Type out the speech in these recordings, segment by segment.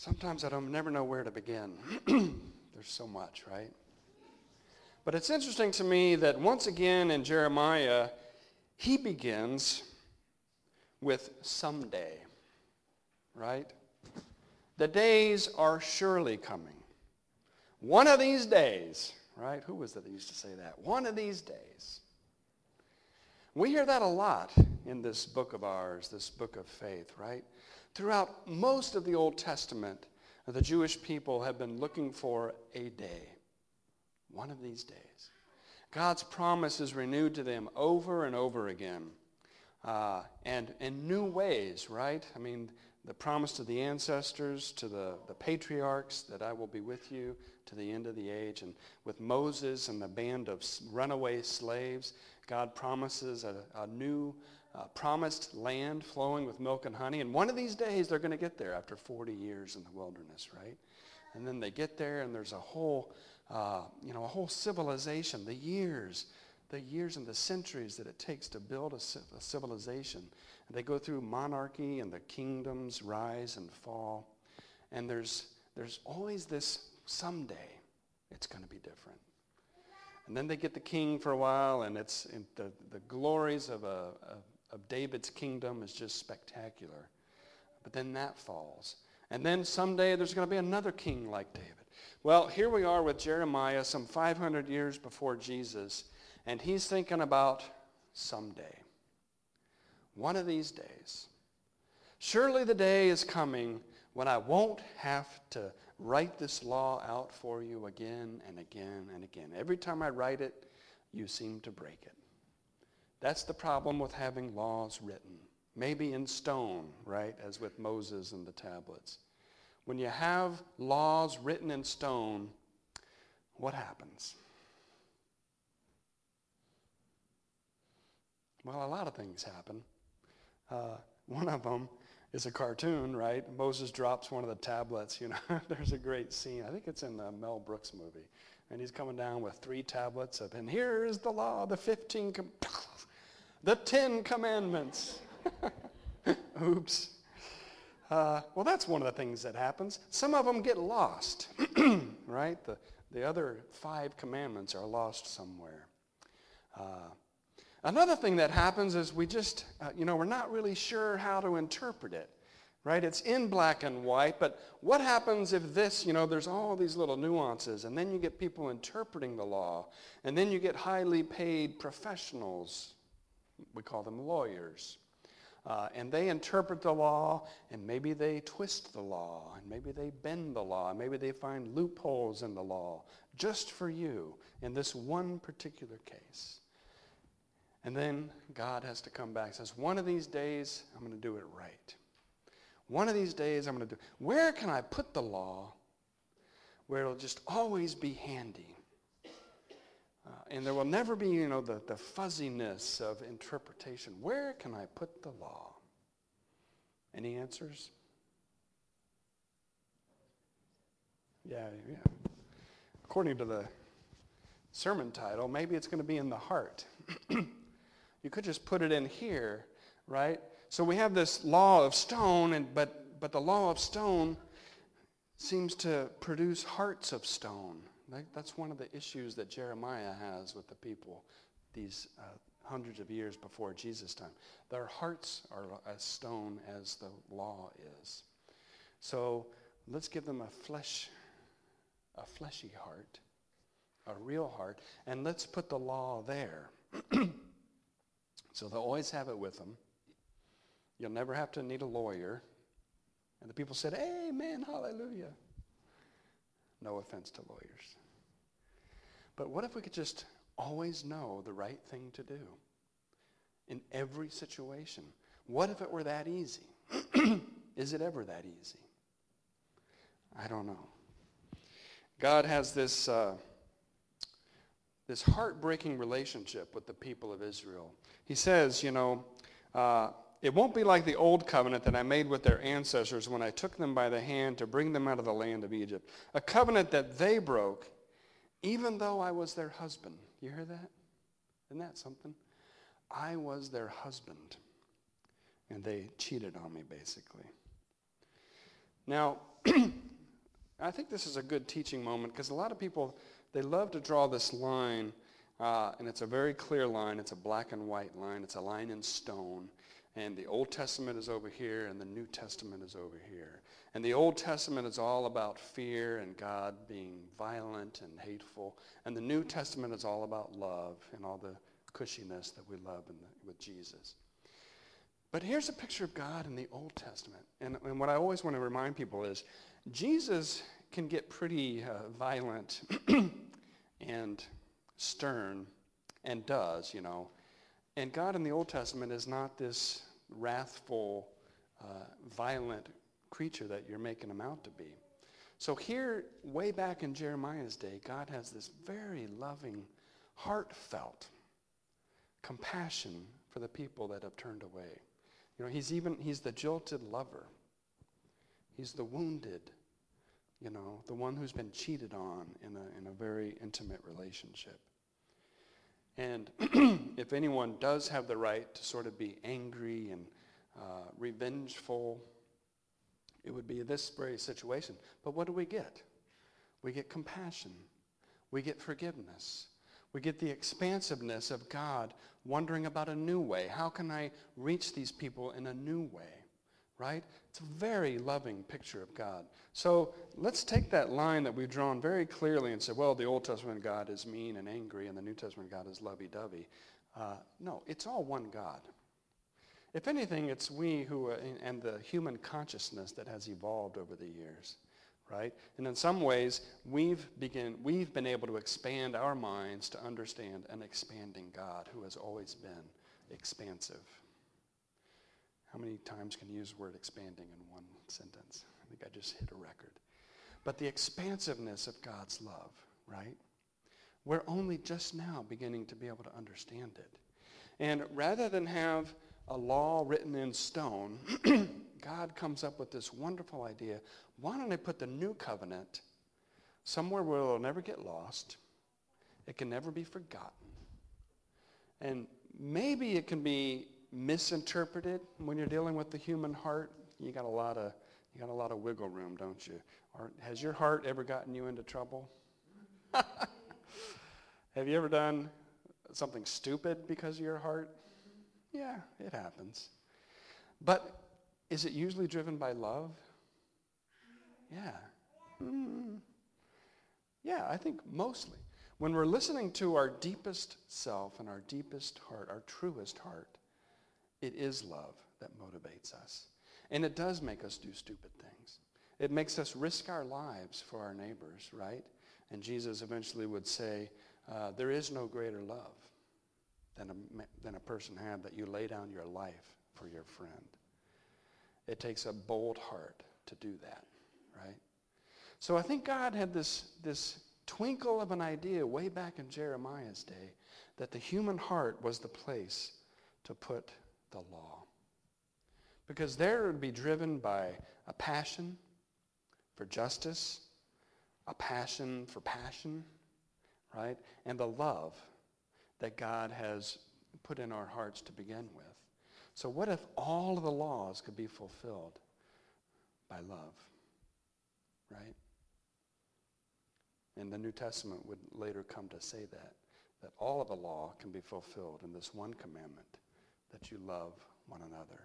Sometimes I don't never know where to begin. There's so much, right? But it's interesting to me that once again in Jeremiah, he begins with someday, right? The days are surely coming. One of these days, right? Who was it that used to say that? One of these days. We hear that a lot in this book of ours, this book of faith, right? Throughout most of the Old Testament, the Jewish people have been looking for a day. One of these days. God's promise is renewed to them over and over again. And in new ways, right? I mean, the promise to the ancestors, to the patriarchs, that I will be with you to the end of the age. And with Moses and the band of runaway slaves, God promises a new promised land flowing with milk and honey. And one of these days they're going to get there after 40 years in the wilderness, right? And then they get there and there's a whole civilization, the years and the centuries that it takes to build a civilization. And they go through monarchy and the kingdoms rise and fall. And there's always this someday it's going to be different. And then they get the king for a while, and it's the glories of David's kingdom is just spectacular. But then that falls. And then someday there's going to be another king like David. Well, here we are with Jeremiah some 500 years before Jesus, and he's thinking about someday. One of these days. Surely the day is coming when I won't have to write this law out for you again and again and again. Every time I write it, you seem to break it. That's the problem with having laws written. Maybe in stone, right, as with Moses and the tablets. When you have laws written in stone, what happens? Well, a lot of things happen. One of them is a cartoon, right? Moses drops one of the tablets, There's a great scene. I think it's in the Mel Brooks movie. And he's coming down with 3 tablets and here is the law, the 10 commandments. Oops. Well, that's one of the things that happens. Some of them get lost, right? The other 5 commandments are lost somewhere. Another thing that happens is we just, we're not really sure how to interpret it, right? It's in black and white, but what happens if this, there's all these little nuances, and then you get people interpreting the law, and then you get highly paid professionals, we call them lawyers, and they interpret the law, and maybe they twist the law, and maybe they bend the law, and maybe they find loopholes in the law, just for you, in this one particular case. And then God has to come back and says, one of these days, I'm going to do it right. One of these days, I'm going to do it. Where can I put the law where it'll just always be handy? And there will never be, the fuzziness of interpretation. Where can I put the law? Any answers? Yeah. According to the sermon title, maybe it's going to be in the heart. You could just put it in here, right? So we have this law of stone, but the law of stone seems to produce hearts of stone. That's one of the issues that Jeremiah has with the people these hundreds of years before Jesus' time. Their hearts are as stone as the law is. So let's give them a fleshy heart, a real heart, and let's put the law there. So they'll always have it with them. You'll never have to need a lawyer. And the people said, amen, hallelujah. No offense to lawyers. But what if we could just always know the right thing to do in every situation? What if it were that easy? Is it ever that easy? I don't know. God has this heartbreaking relationship with the people of Israel. He says, it won't be like the old covenant that I made with their ancestors when I took them by the hand to bring them out of the land of Egypt. A covenant that they broke, even though I was their husband. You hear that? Isn't that something? I was their husband. And they cheated on me, basically. Now, I think this is a good teaching moment because a lot of people, they love to draw this line, and it's a very clear line. It's a black and white line. It's a line in stone. And the Old Testament is over here, and the New Testament is over here. And the Old Testament is all about fear and God being violent and hateful. And the New Testament is all about love and all the cushiness that we love with Jesus. But here's a picture of God in the Old Testament. And what I always want to remind people is Jesus can get pretty violent and stern, and does, And God in the Old Testament is not this wrathful, violent creature that you're making him out to be. So here, way back in Jeremiah's day, God has this very loving, heartfelt compassion for the people that have turned away. He's the jilted lover. He's the wounded, the one who's been cheated on in a very intimate relationship. And if anyone does have the right to sort of be angry and revengeful, it would be this very situation. But what do we get? We get compassion. We get forgiveness. We get the expansiveness of God wondering about a new way. How can I reach these people in a new way? Right? It's a very loving picture of God. So let's take that line that we've drawn very clearly and say, well, the Old Testament God is mean and angry, and the New Testament God is lovey-dovey. No, it's all one God. If anything, it's we who, and the human consciousness that has evolved over the years, right? And in some ways, we've been able to expand our minds to understand an expanding God who has always been expansive. How many times can you use the word expanding in one sentence? I think I just hit a record. But the expansiveness of God's love, right? We're only just now beginning to be able to understand it. And rather than have a law written in stone, God comes up with this wonderful idea. Why don't I put the new covenant somewhere where it'll never get lost? It can never be forgotten. And maybe it can be misinterpreted when you're dealing with the human heart. You got a lot of wiggle room, don't you? Or has your heart ever gotten you into trouble? Have you ever done something stupid because of your heart? Yeah, it happens. But is it usually driven by love? Yeah. Yeah, I think mostly. When we're listening to our deepest self and our deepest heart, our truest heart, it is love that motivates us. And it does make us do stupid things. It makes us risk our lives for our neighbors, right? And Jesus eventually would say, there is no greater love than a person had that you lay down your life for your friend. It takes a bold heart to do that, right? So I think God had this twinkle of an idea way back in Jeremiah's day that the human heart was the place to put the law. Because there it would be driven by a passion for justice, a passion for passion, right? And the love that God has put in our hearts to begin with. So what if all of the laws could be fulfilled by love, right? And the New Testament would later come to say that all of the law can be fulfilled in this one commandment, that you love one another.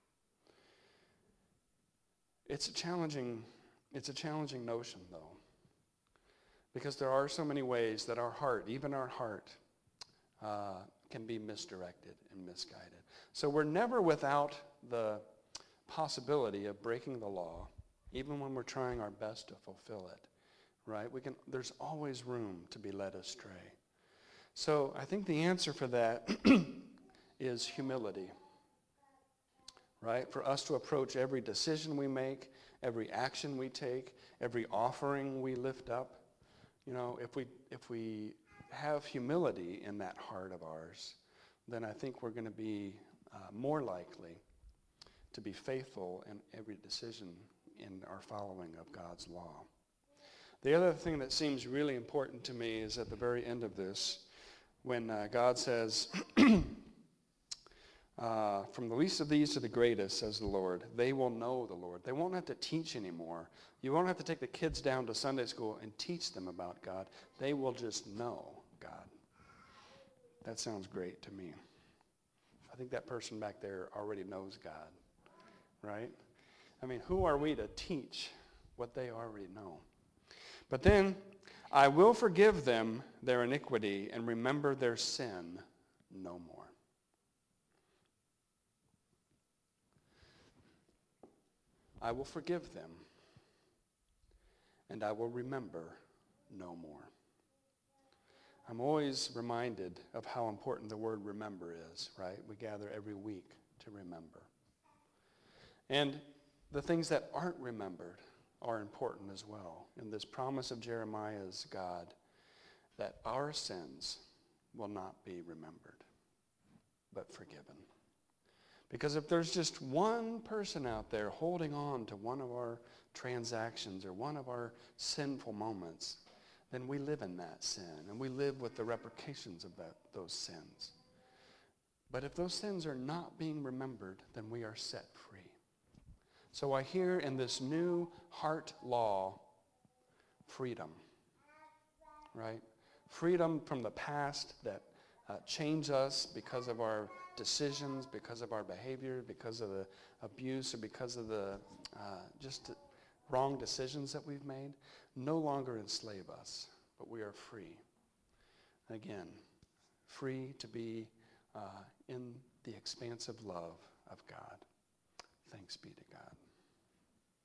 It's a challenging notion, though, because there are so many ways that our heart, even our heart, can be misdirected and misguided. So we're never without the possibility of breaking the law, even when we're trying our best to fulfill it, right? There's always room to be led astray. So I think the answer for that is humility, right? For us to approach every decision we make, every action we take, every offering we lift up. If we have humility in that heart of ours, then I think we're going to be more likely to be faithful in every decision in our following of God's law. The other thing that seems really important to me is at the very end of this, when God says, from the least of these to the greatest, says the Lord, they will know the Lord. They won't have to teach anymore. You won't have to take the kids down to Sunday school and teach them about God. They will just know God. That sounds great to me. I think that person back there already knows God, right? I mean, who are we to teach what they already know? But then, I will forgive them their iniquity and remember their sin no more. I will forgive them, and I will remember no more. I'm always reminded of how important the word remember is, right? We gather every week to remember. And the things that aren't remembered are important as well. In this promise of Jeremiah's God, that our sins will not be remembered, but forgiven. Because if there's just one person out there holding on to one of our transactions or one of our sinful moments, then we live in that sin, and we live with the repercussions of those sins. But if those sins are not being remembered, then we are set free. So I hear in this new heart law, freedom, right? Freedom from the past that change us because of our decisions, because of our behavior, because of the abuse, or because of the just wrong decisions that we've made, no longer enslave us, but we are free. Again, free to be in the expansive love of God. Thanks be to God.